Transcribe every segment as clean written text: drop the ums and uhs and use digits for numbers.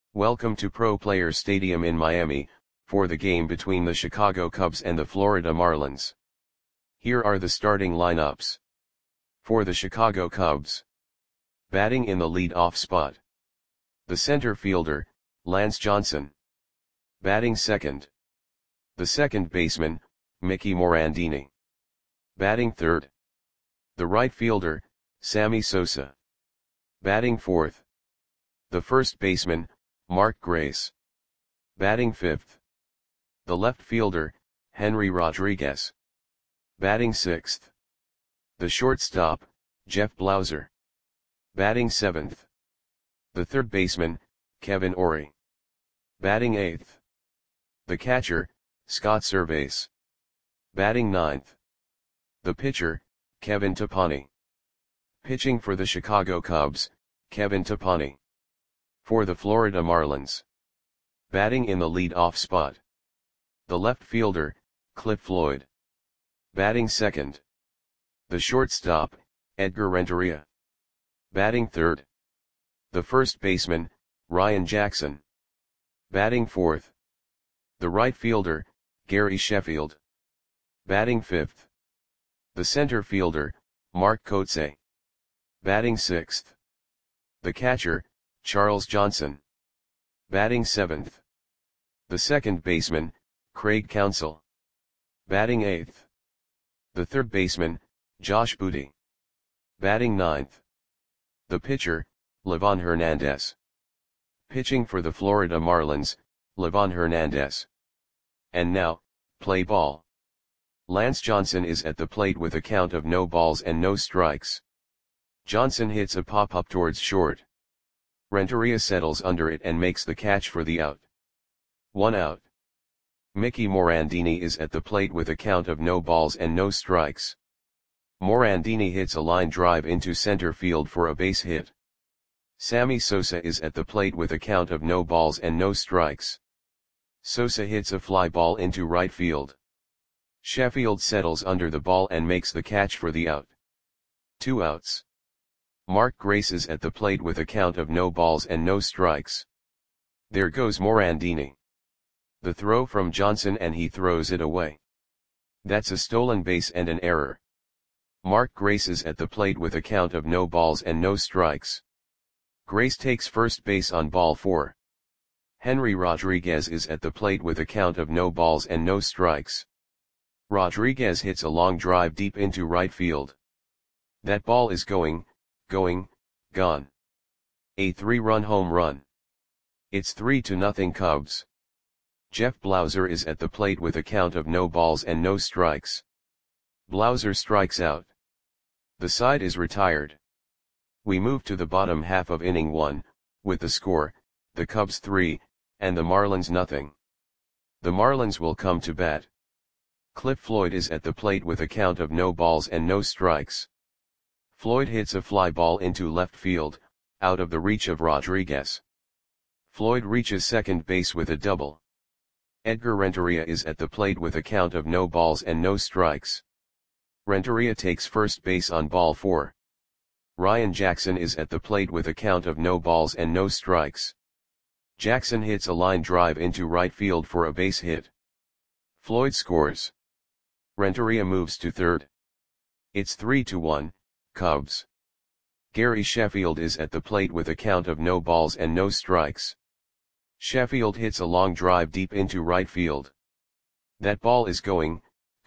Welcome to Pro Players Stadium in Miami, for the game between the Chicago Cubs and the Florida Marlins. Here are the starting lineups. For the Chicago Cubs. Batting in the lead-off spot. The center fielder, Lance Johnson. Batting second. The second baseman, Mickey Morandini. Batting third. The right fielder, Sammy Sosa. Batting fourth. The first baseman, Mark Grace. Batting fifth. The left fielder, Henry Rodriguez. Batting sixth. The shortstop, Jeff Blauser. Batting seventh. The third baseman, Kevin Orie. Batting eighth. The catcher, Scott Servais. Batting ninth. The pitcher, Kevin Tepani. Pitching for the Chicago Cubs, Kevin Tepani. For the Florida Marlins. Batting in the lead-off spot. The left fielder, Cliff Floyd. Batting second. The shortstop, Edgar Renteria. Batting third. The first baseman, Ryan Jackson. Batting fourth. The right fielder, Gary Sheffield. Batting fifth. The center fielder, Mark Kotsay. Batting sixth. The catcher, Charles Johnson. Batting seventh. The second baseman, Craig Counsell. Batting eighth. The third baseman, Josh Booty. Batting ninth. The pitcher, Livan Hernandez. Pitching for the Florida Marlins, Livan Hernandez. And now, play ball. Lance Johnson is at the plate with a count of no balls and no strikes. Johnson hits a pop-up towards short. Renteria settles under it and makes the catch for the out. 1 out. Mickey Morandini is at the plate with a count of no balls and no strikes. Morandini hits a line drive into center field for a base hit. Sammy Sosa is at the plate with a count of no balls and no strikes. Sosa hits a fly ball into right field. Sheffield settles under the ball and makes the catch for the out. 2 outs. Mark Grace is at the plate with a count of no balls and no strikes. There goes Morandini. The throw from Johnson and he throws it away. That's a stolen base and an error. Mark Grace is at the plate with a count of no balls and no strikes. Grace takes first base on ball 4. Henry Rodriguez is at the plate with a count of no balls and no strikes. Rodriguez hits a long drive deep into right field. That ball is gone. A 3-run home run. It's 3-0 Cubs. Jeff Blauser is at the plate with a count of no balls and no strikes. Blauser strikes out. The side is retired. We move to the bottom half of inning 1, with the score, the Cubs 3, and the Marlins nothing. The Marlins will come to bat. Cliff Floyd is at the plate with a count of no balls and no strikes. Floyd hits a fly ball into left field, out of the reach of Rodriguez. Floyd reaches second base with a double. Edgar Renteria is at the plate with a count of no balls and no strikes. Renteria takes first base on ball 4. Ryan Jackson is at the plate with a count of no balls and no strikes. Jackson hits a line drive into right field for a base hit. Floyd scores. Renteria moves to third. It's 3-1, Cubs. Gary Sheffield is at the plate with a count of no balls and no strikes. Sheffield hits a long drive deep into right field. That ball is gone.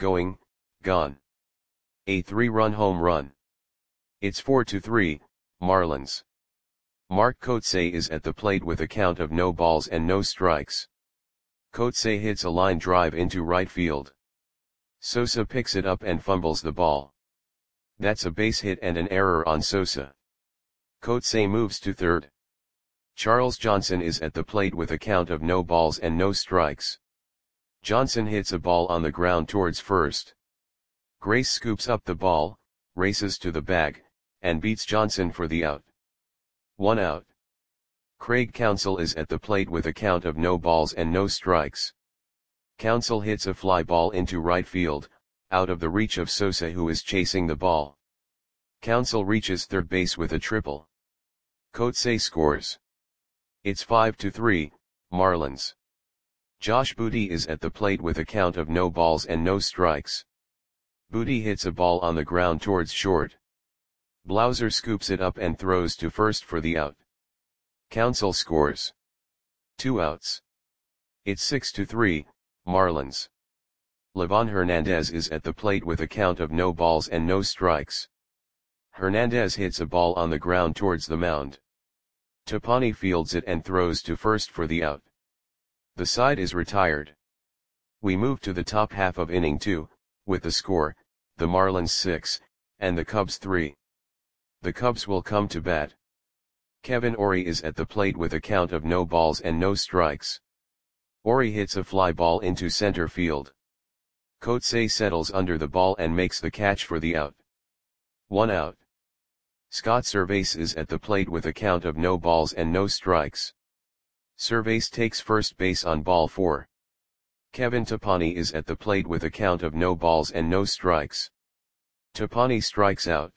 A 3-run home run. It's 4-3, Marlins. Mark Kotsay is at the plate with a count of no balls and no strikes. Kotsay hits a line drive into right field. Sosa picks it up and fumbles the ball. That's a base hit and an error on Sosa. Kotsay moves to third. Charles Johnson is at the plate with a count of no balls and no strikes. Johnson hits a ball on the ground towards first. Grace scoops up the ball, races to the bag, and beats Johnson for the out. 1 out. Craig Counsell is at the plate with a count of no balls and no strikes. Counsell hits a fly ball into right field, out of the reach of Sosa who is chasing the ball. Counsell reaches third base with a triple. Kotsay scores. It's 5-3, Marlins. Josh Booty is at the plate with a count of no balls and no strikes. Booty hits a ball on the ground towards short. Blauser scoops it up and throws to first for the out. Counsell scores. 2 outs. It's 6-3, Marlins. Livan Hernandez is at the plate with a count of no balls and no strikes. Hernandez hits a ball on the ground towards the mound. Topani fields it and throws to first for the out. The side is retired. We move to the top half of inning 2, with the score, the Marlins 6, and the Cubs 3. The Cubs will come to bat. Kevin Orie is at the plate with a count of no balls and no strikes. Orie hits a fly ball into center field. Coetzee settles under the ball and makes the catch for the out. 1 out. Scott Servais is at the plate with a count of no balls and no strikes. Servais takes first base on ball 4. Kevin Topani is at the plate with a count of no balls and no strikes. Topani strikes out.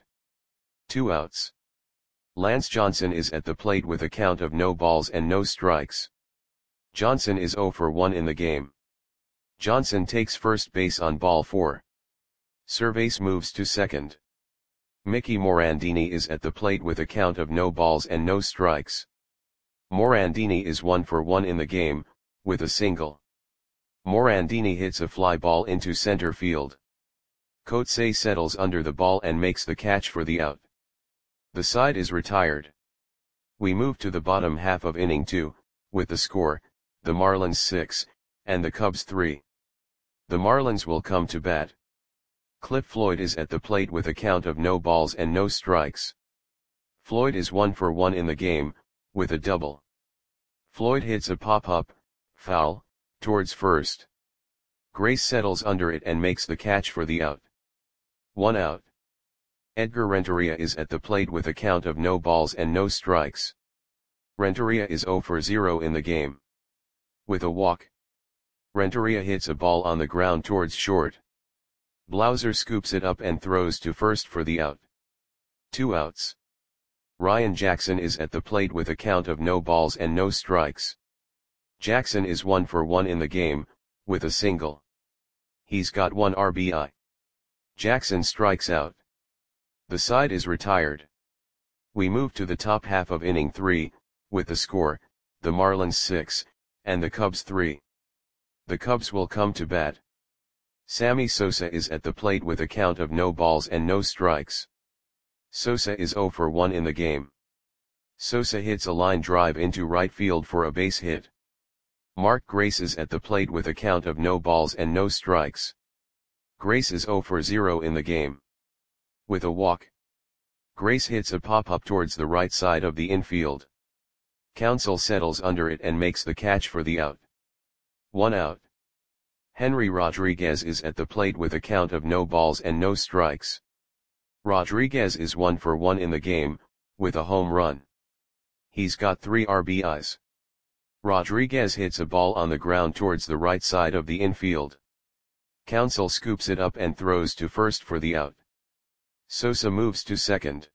2 outs. Lance Johnson is at the plate with a count of no balls and no strikes. Johnson is 0 for 1 in the game. Johnson takes first base on ball 4. Servais moves to second. Mickey Morandini is at the plate with a count of no balls and no strikes. Morandini is 1 for 1 in the game, with a single. Morandini hits a fly ball into center field. Coetzee settles under the ball and makes the catch for the out. The side is retired. We move to the bottom half of inning 2, with the score, the Marlins 6, and the Cubs 3. The Marlins will come to bat. Cliff Floyd is at the plate with a count of no balls and no strikes. Floyd is 1 for 1 in the game, with a double. Floyd hits a pop-up, foul, towards first. Grace settles under it and makes the catch for the out. 1 out. Edgar Renteria is at the plate with a count of no balls and no strikes. Renteria is 0 for 0 in the game. With a walk. Renteria hits a ball on the ground towards short. Blauser scoops it up and throws to first for the out. 2 outs. Ryan Jackson is at the plate with a count of no balls and no strikes. Jackson is 1 for 1 in the game, with a single. He's got 1 RBI. Jackson strikes out. The side is retired. We move to the top half of inning 3, with the score, the Marlins 6, and the Cubs 3. The Cubs will come to bat. Sammy Sosa is at the plate with a count of no balls and no strikes. Sosa is 0 for 1 in the game. Sosa hits a line drive into right field for a base hit. Mark Grace is at the plate with a count of no balls and no strikes. Grace is 0 for 0 in the game. With a walk. Grace hits a pop-up towards the right side of the infield. Counsell settles under it and makes the catch for the out. 1 out. Henry Rodriguez is at the plate with a count of no balls and no strikes. Rodriguez is 1 for 1 in the game, with a home run. He's got 3 RBIs. Rodriguez hits a ball on the ground towards the right side of the infield. Counsell scoops it up and throws to first for the out. Sosa moves to second.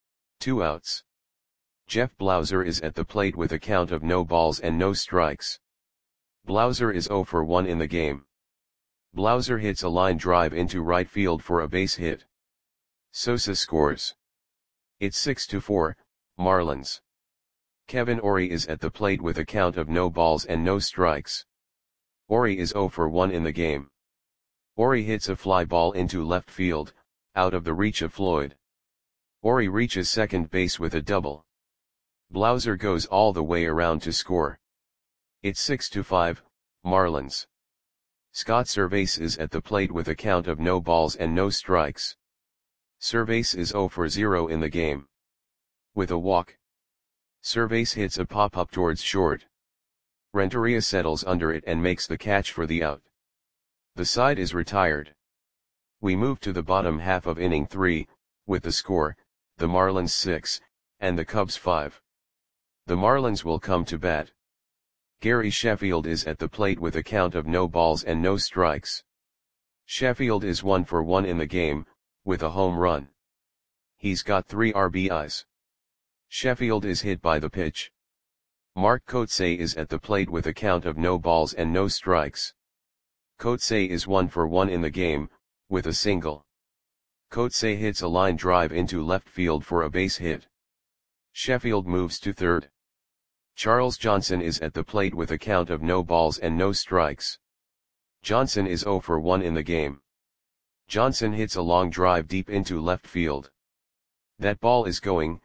2 outs. Jeff Blauser is at the plate with a count of no balls and no strikes. Blauser is 0 for 1 in the game. Blauser hits a line drive into right field for a base hit. Sosa scores. It's 6-4, Marlins. Kevin Orie is at the plate with a count of no balls and no strikes. Orie is 0 for 1 in the game. Orie hits a fly ball into left field, out of the reach of Floyd. Orie reaches second base with a double. Blauser goes all the way around to score. It's 6-5, Marlins. Scott Servais is at the plate with a count of no balls and no strikes. Servais is 0 for 0 in the game. With a walk. Servais hits a pop-up towards short. Renteria settles under it and makes the catch for the out. The side is retired. We move to the bottom half of inning 3, with the score, the Marlins 6, and the Cubs 5. The Marlins will come to bat. Gary Sheffield is at the plate with a count of no balls and no strikes. Sheffield is 1 for 1 in the game, with a home run. He's got 3 RBIs. Sheffield is hit by the pitch. Mark Kotsay is at the plate with a count of no balls and no strikes. Kotsay is 1 for 1 in the game, with a single. Kotsay hits a line drive into left field for a base hit. Sheffield moves to third. Charles Johnson is at the plate with a count of no balls and no strikes. Johnson is 0 for 1 in the game. Johnson hits a long drive deep into left field. That ball is gone.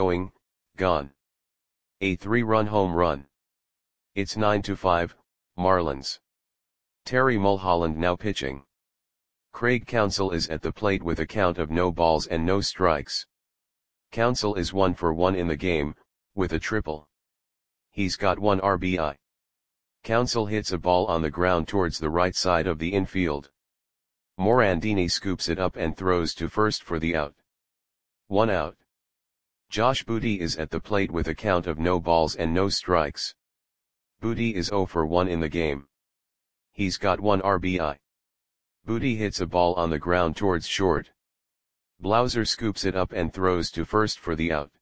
A 3-run home run. It's 9-5, Marlins. Terry Mulholland now pitching. Craig Counsell is at the plate with a count of no balls and no strikes. Counsell is 1 for 1 in the game, with a triple. He's got 1 RBI. Counsell hits a ball on the ground towards the right side of the infield. Morandini scoops it up and throws to first for the out. 1 out. Josh Booty is at the plate with a count of no balls and no strikes. Booty is 0 for 1 in the game. He's got 1 RBI. Booty hits a ball on the ground towards short. Blauser scoops it up and throws to first for the out.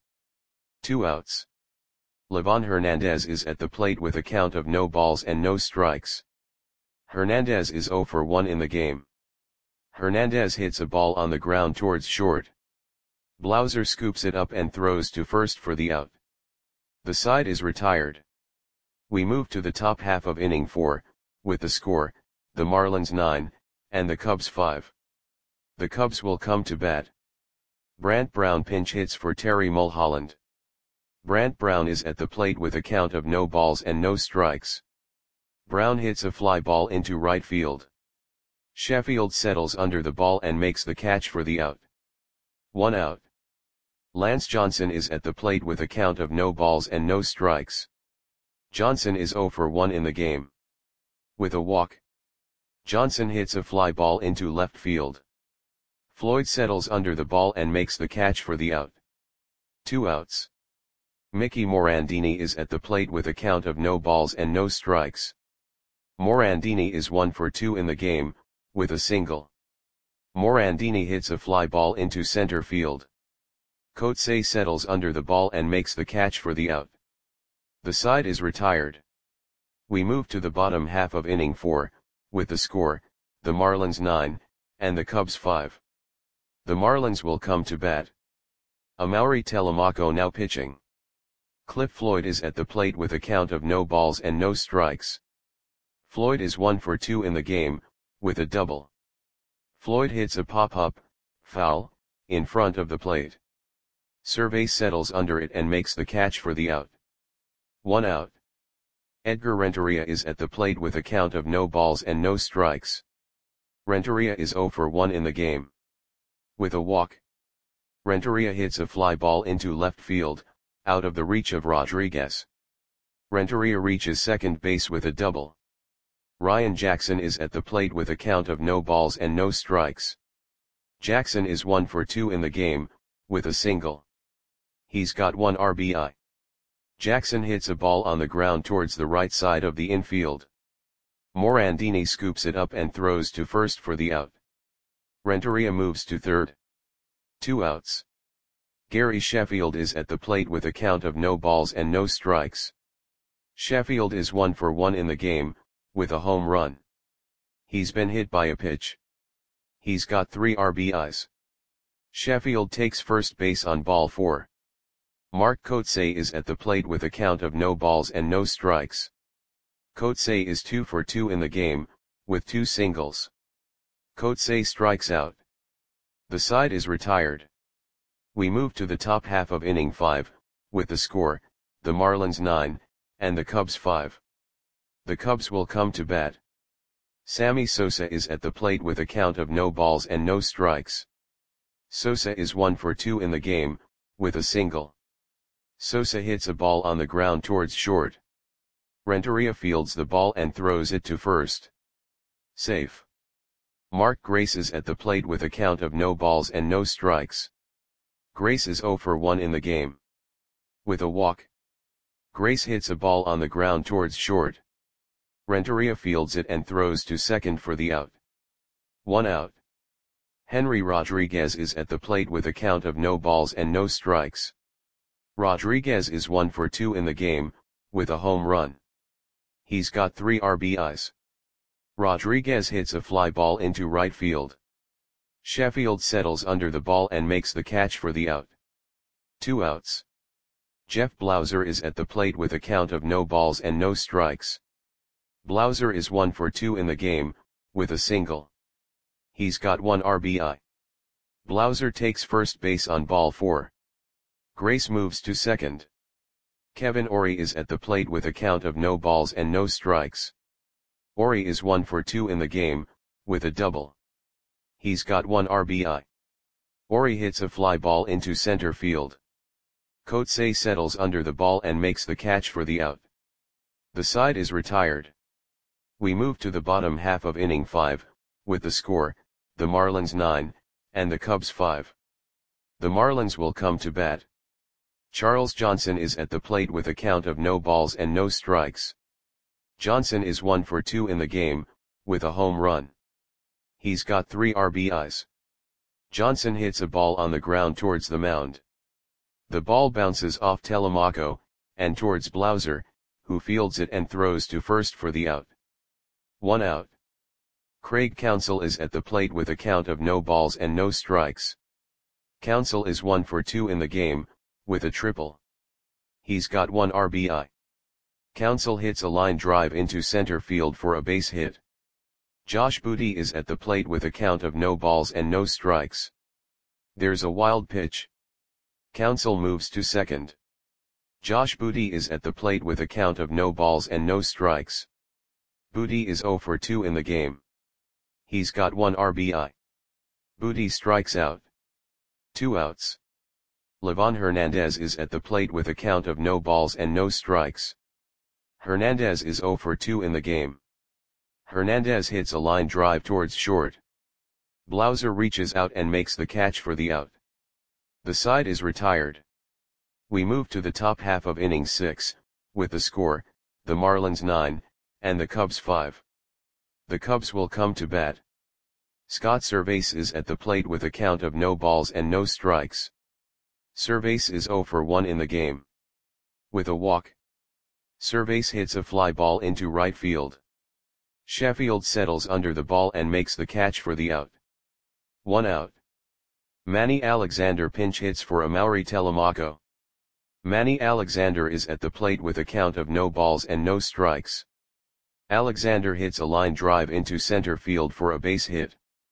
2 outs. Livan Hernandez is at the plate with a count of no balls and no strikes. Hernandez is 0 for 1 in the game. Hernandez hits a ball on the ground towards short. Blauser scoops it up and throws to first for the out. The side is retired. We move to the top half of inning 4, with the score, the Marlins 9, and the Cubs 5. The Cubs will come to bat. Brant Brown pinch hits for Terry Mulholland. Brant Brown is at the plate with a count of no balls and no strikes. Brown hits a fly ball into right field. Sheffield settles under the ball and makes the catch for the out. 1 out. Lance Johnson is at the plate with a count of no balls and no strikes. Johnson is 0 for 1 in the game. With a walk. Johnson hits a fly ball into left field. Floyd settles under the ball and makes the catch for the out. 2 outs. Mickey Morandini is at the plate with a count of no balls and no strikes. Morandini is 1 for 2 in the game, with a single. Morandini hits a fly ball into center field. Kotsay settles under the ball and makes the catch for the out. The side is retired. We move to the bottom half of inning 4, with the score, the Marlins 9, and the Cubs 5. The Marlins will come to bat. Amaury Telemaco now pitching. Cliff Floyd is at the plate with a count of no balls and no strikes. Floyd is 1 for 2 in the game, with a double. Floyd hits a pop-up, foul, in front of the plate. Survey settles under it and makes the catch for the out. 1 out. Edgar Renteria is at the plate with a count of no balls and no strikes. Renteria is 0 for 1 in the game. With a walk. Renteria hits a fly ball into left field, out of the reach of Rodriguez. Renteria reaches second base with a double. Ryan Jackson is at the plate with a count of no balls and no strikes. Jackson is 1 for 2 in the game, with a single. He's got 1 RBI. Jackson hits a ball on the ground towards the right side of the infield. Morandini scoops it up and throws to first for the out. Renteria moves to third. 2 outs. Gary Sheffield is at the plate with a count of no balls and no strikes. Sheffield is 1 for 1 in the game, with a home run. He's been hit by a pitch. He's got 3 RBIs. Sheffield takes first base on ball 4. Mark Kotsay is at the plate with a count of no balls and no strikes. Kotsay is 2 for 2 in the game, with 2 singles. Kotsay strikes out. The side is retired. We move to the top half of inning 5, with the score, the Marlins 9, and the Cubs 5. The Cubs will come to bat. Sammy Sosa is at the plate with a count of no balls and no strikes. Sosa is 1 for 2 in the game, with a single. Sosa hits a ball on the ground towards short. Renteria fields the ball and throws it to first. Safe. Mark Grace is at the plate with a count of no balls and no strikes. Grace is 0 for 1 in the game. With a walk. Grace hits a ball on the ground towards short. Renteria fields it and throws to second for the out. 1 out. Henry Rodriguez is at the plate with a count of no balls and no strikes. Rodriguez is 1 for 2 in the game, with a home run. He's got 3 RBIs. Rodriguez hits a fly ball into right field. Sheffield settles under the ball and makes the catch for the out. 2 outs. Jeff Blauser is at the plate with a count of no balls and no strikes. Blauser is 1 for 2 in the game, with a single. He's got 1 RBI. Blauser takes first base on ball 4. Grace moves to second. Kevin Orie is at the plate with a count of no balls and no strikes. Orie is 1 for 2 in the game, with a double. He's got 1 RBI. Orie hits a fly ball into center field. Coetzee settles under the ball and makes the catch for the out. The side is retired. We move to the bottom half of inning 5, with the score, the Marlins 9, and the Cubs 5. The Marlins will come to bat. Charles Johnson is at the plate with a count of no balls and no strikes. Johnson is 1 for 2 in the game, with a home run. He's got 3 RBIs. Johnson hits a ball on the ground towards the mound. The ball bounces off Telemaco, and towards Blauser, who fields it and throws to first for the out. 1 out. Craig Counsell is at the plate with a count of no balls and no strikes. Counsell is 1 for 2 in the game, with a triple. He's got 1 RBI. Counsell hits a line drive into center field for a base hit. Josh Booty is at the plate with a count of no balls and no strikes. There's a wild pitch. Counsell moves to second. Josh Booty is at the plate with a count of no balls and no strikes. Booty is 0 for 2 in the game. He's got 1 RBI. Booty strikes out. 2 outs. Livan Hernandez is at the plate with a count of no balls and no strikes. Hernandez is 0 for 2 in the game. Hernandez hits a line drive towards short. Blauser reaches out and makes the catch for the out. The side is retired. We move to the top half of inning 6, with the score, the Marlins 9, and the Cubs 5. The Cubs will come to bat. Scott Servais is at the plate with a count of no balls and no strikes. Servais is 0 for 1 in the game. With a walk. Servais hits a fly ball into right field. Sheffield settles under the ball and makes the catch for the out. 1 out. Manny Alexander pinch hits for Amaury Telemaco. Manny Alexander is at the plate with a count of no balls and no strikes. Alexander hits a line drive into center field for a base hit.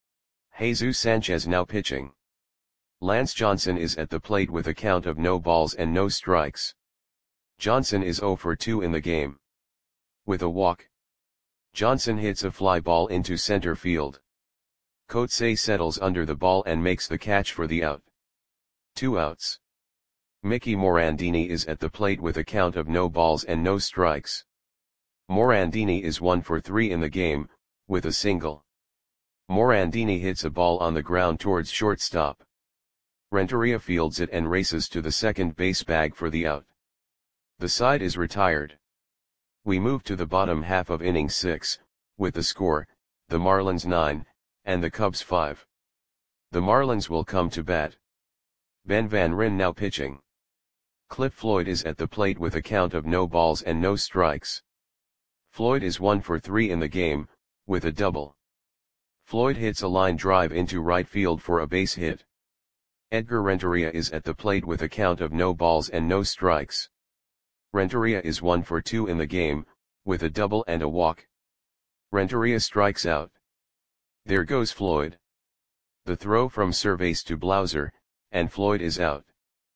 Jesus Sanchez now pitching. Lance Johnson is at the plate with a count of no balls and no strikes. Johnson is 0 for 2 in the game. With a walk. Johnson hits a fly ball into center field. Coetzee settles under the ball and makes the catch for the out. 2 outs. Mickey Morandini is at the plate with a count of no balls and no strikes. Morandini is 1 for 3 in the game, with a single. Morandini hits a ball on the ground towards shortstop. Renteria fields it and races to the second base bag for the out. The side is retired. We move to the bottom half of inning 6, with the score, the Marlins 9, and the Cubs 5. The Marlins will come to bat. Ben Van Ryn now pitching. Cliff Floyd is at the plate with a count of no balls and no strikes. Floyd is 1 for 3 in the game, with a double. Floyd hits a line drive into right field for a base hit. Edgar Renteria is at the plate with a count of no balls and no strikes. Renteria is 1 for 2 in the game, with a double and a walk. Renteria strikes out. There goes Floyd. The throw from Servais to Blauser, and Floyd is out.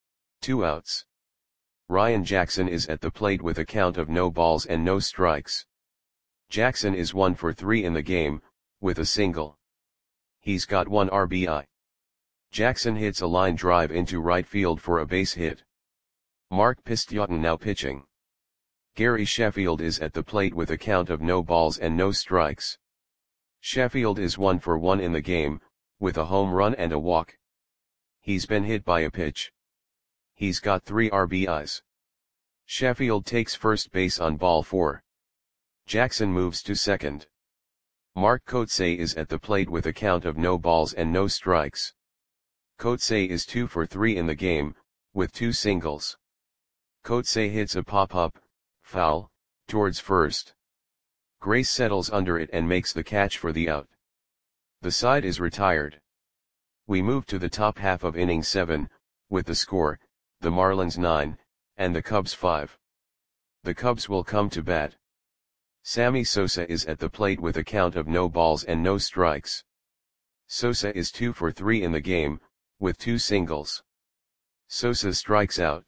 2 outs. Ryan Jackson is at the plate with a count of no balls and no strikes. Jackson is 1 for 3 in the game, with a single. He's got 1 RBI. Jackson hits a line drive into right field for a base hit. Mark Pistiotin now pitching. Gary Sheffield is at the plate with a count of no balls and no strikes. Sheffield is 1 for 1 in the game, with a home run and a walk. He's been hit by a pitch. He's got 3 RBIs. Sheffield takes first base on ball 4. Jackson moves to second. Mark Coetzee is at the plate with a count of no balls and no strikes. Coetzee is 2 for 3 in the game, with 2 singles. Coetzee hits a pop-up, foul, towards first. Grace settles under it and makes the catch for the out. The side is retired. We move to the top half of inning 7, with the score, the Marlins 9, and the Cubs 5. The Cubs will come to bat. Sammy Sosa is at the plate with a count of no balls and no strikes. Sosa is 2 for 3 in the game, with 2 singles. Sosa strikes out.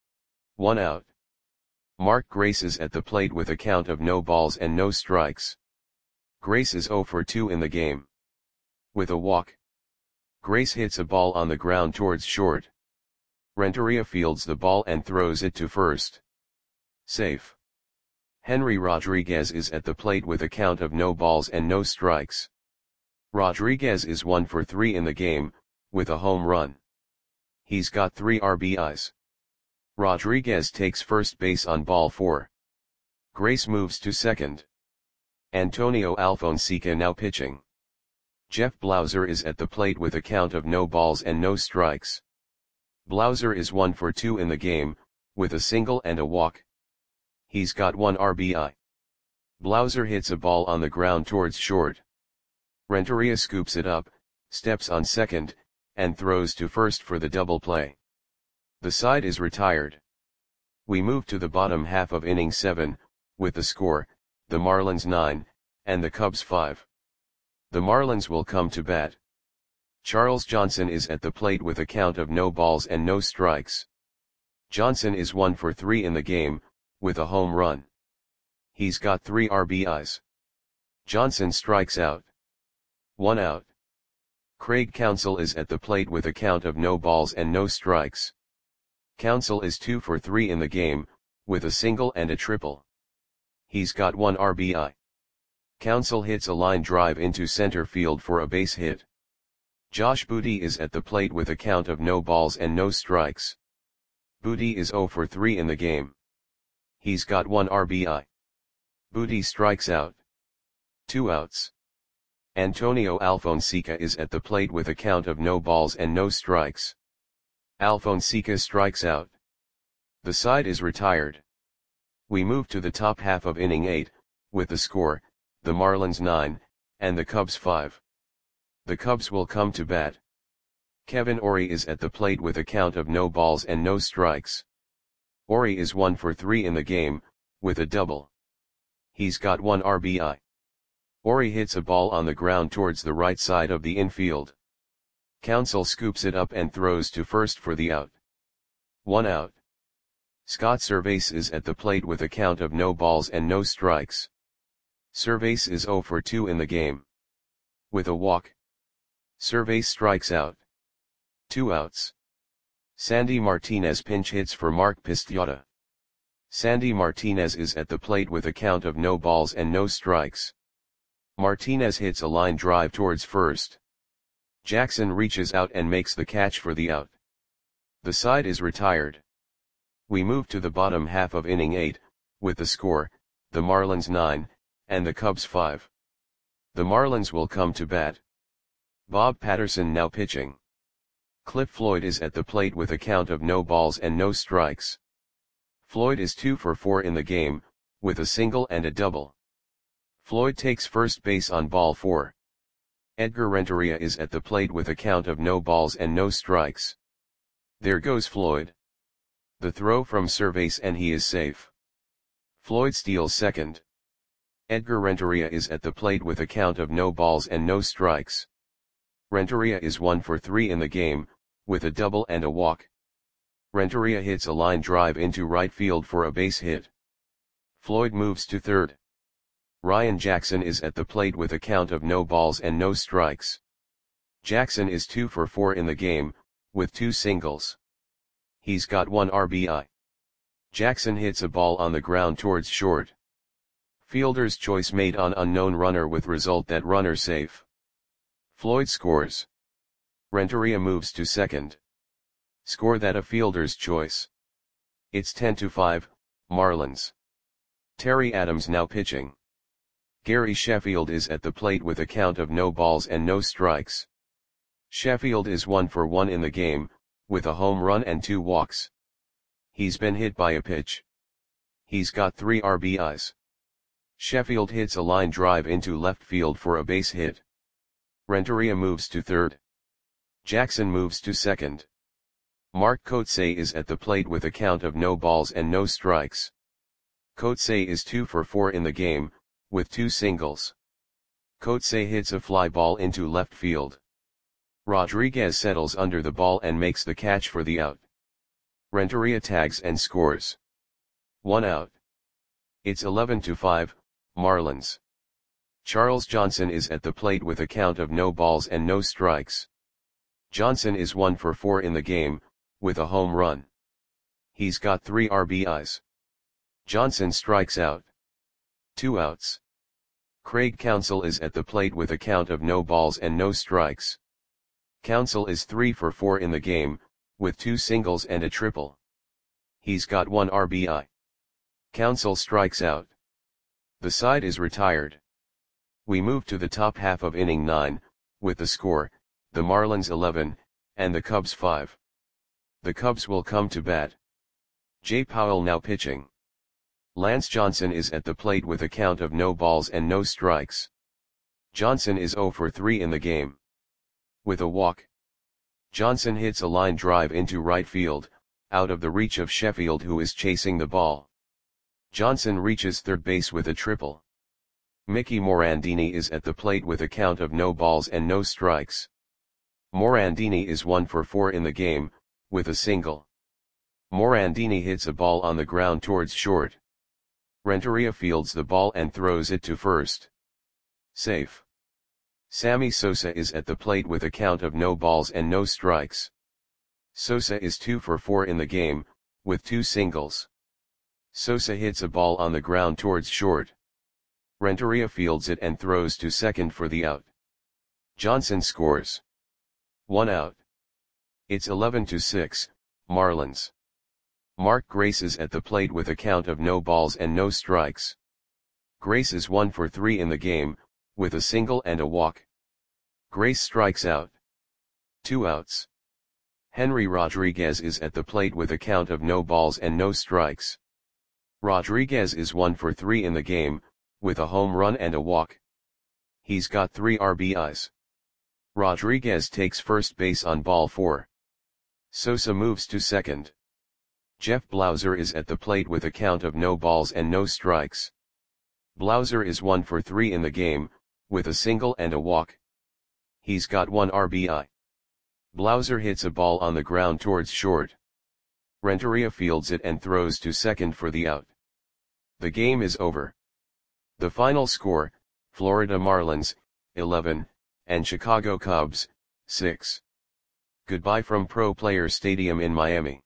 1 out. Mark Grace is at the plate with a count of no balls and no strikes. Grace is 0 for 2 in the game. With a walk. Grace hits a ball on the ground towards short. Renteria fields the ball and throws it to first. Safe. Henry Rodriguez is at the plate with a count of no balls and no strikes. Rodriguez is 1 for 3 in the game, with a home run. He's got 3 RBIs. Rodriguez takes first base on ball 4. Grace moves to second. Antonio Alfonseca now pitching. Jeff Blauser is at the plate with a count of no balls and no strikes. Blauser is 1 for 2 in the game, with a single and a walk. He's got 1 RBI. Blauser hits a ball on the ground towards short. Renteria scoops it up, steps on second, and throws to first for the double play. The side is retired. We move to the bottom half of inning 7, with the score, the Marlins 9, and the Cubs 5. The Marlins will come to bat. Charles Johnson is at the plate with a count of no balls and no strikes. Johnson is 1 for 3 in the game, with a home run. He's got 3 RBIs. Johnson strikes out. 1 out. Craig Counsell is at the plate with a count of no balls and no strikes. Counsell is 2 for 3 in the game, with a single and a triple. He's got 1 RBI. Counsell hits a line drive into center field for a base hit. Josh Booty is at the plate with a count of no balls and no strikes. Booty is 0 for 3 in the game. He's got 1 RBI. Booty strikes out. 2 outs. Antonio Alfonseca is at the plate with a count of no balls and no strikes. Alfonseca strikes out. The side is retired. We move to the top half of inning 8, with the score, the Marlins 9, and the Cubs 5. The Cubs will come to bat. Kevin Orie is at the plate with a count of no balls and no strikes. Orie is 1 for 3 in the game, with a double. He's got 1 RBI. Orie hits a ball on the ground towards the right side of the infield. Counsell scoops it up and throws to first for the out. 1 out. Scott Servais is at the plate with a count of no balls and no strikes. Servais is 0 for 2 in the game. With a walk. Servais strikes out. 2 outs. Sandy Martinez pinch hits for Mark Pistoia. Sandy Martinez is at the plate with a count of no balls and no strikes. Martinez hits a line drive towards first. Jackson reaches out and makes the catch for the out. The side is retired. We move to the bottom half of inning 8, with the score, the Marlins 9, and the Cubs 5. The Marlins will come to bat. Bob Patterson now pitching. Cliff Floyd is at the plate with a count of no balls and no strikes. Floyd is 2 for 4 in the game, with a single and a double. Floyd takes first base on ball 4. Edgar Renteria is at the plate with a count of no balls and no strikes. There goes Floyd. The throw from Servais and he is safe. Floyd steals second. Edgar Renteria is at the plate with a count of no balls and no strikes. Renteria is 1 for 3 in the game, with a double and a walk. Renteria hits a line drive into right field for a base hit. Floyd moves to third. Ryan Jackson is at the plate with a count of no balls and no strikes. Jackson is 2 for 4 in the game, with 2 singles. He's got 1 RBI. Jackson hits a ball on the ground towards short. Fielder's choice made on unknown runner with result that runner safe. Floyd scores. Renteria moves to second. Score that a fielder's choice. It's 10-5, Marlins. Terry Adams now pitching. Gary Sheffield is at the plate with a count of no balls and no strikes. Sheffield is 1 for 1 in the game, with a home run and 2 walks. He's been hit by a pitch. He's got 3 RBIs. Sheffield hits a line drive into left field for a base hit. Renteria moves to third. Jackson moves to second. Mark Kotsay is at the plate with a count of no balls and no strikes. Kotsay is 2 for 4 in the game, with 2 singles. Kotsay hits a fly ball into left field. Rodriguez settles under the ball and makes the catch for the out. Renteria tags and scores. 1 out. It's 11-5, Marlins. Charles Johnson is at the plate with a count of no balls and no strikes. Johnson is 1 for 4 in the game, with a home run. He's got 3 RBIs. Johnson strikes out. 2 outs. Craig Counsell is at the plate with a count of no balls and no strikes. Counsell is 3 for 4 in the game, with 2 singles and a triple. He's got 1 RBI. Counsell strikes out. The side is retired. We move to the top half of inning 9, with the score, the Marlins 11, and the Cubs 5. The Cubs will come to bat. Jay Powell now pitching. Lance Johnson is at the plate with a count of no balls and no strikes. Johnson is 0 for 3 in the game. With a walk. Johnson hits a line drive into right field, out of the reach of Sheffield, who is chasing the ball. Johnson reaches third base with a triple. Mickey Morandini is at the plate with a count of no balls and no strikes. Morandini is 1 for 4 in the game, with a single. Morandini hits a ball on the ground towards short. Renteria fields the ball and throws it to first. Safe. Sammy Sosa is at the plate with a count of no balls and no strikes. Sosa is 2 for 4 in the game, with 2 singles. Sosa hits a ball on the ground towards short. Renteria fields it and throws to second for the out. Johnson scores. 1 out. It's 11-6, Marlins. Mark Grace is at the plate with a count of no balls and no strikes. Grace is 1 for 3 in the game, with a single and a walk. Grace strikes out. 2 outs. Henry Rodriguez is at the plate with a count of no balls and no strikes. Rodriguez is 1 for 3 in the game, with a home run and a walk. He's got 3 RBIs. Rodriguez takes first base on ball 4. Sosa moves to second. Jeff Blauser is at the plate with a count of no balls and no strikes. Blauser is 1 for 3 in the game, with a single and a walk. He's got 1 RBI. Blauser hits a ball on the ground towards short. Renteria fields it and throws to second for the out. The game is over. The final score, Florida Marlins, 11, and Chicago Cubs, 6. Goodbye from Pro Players Stadium in Miami.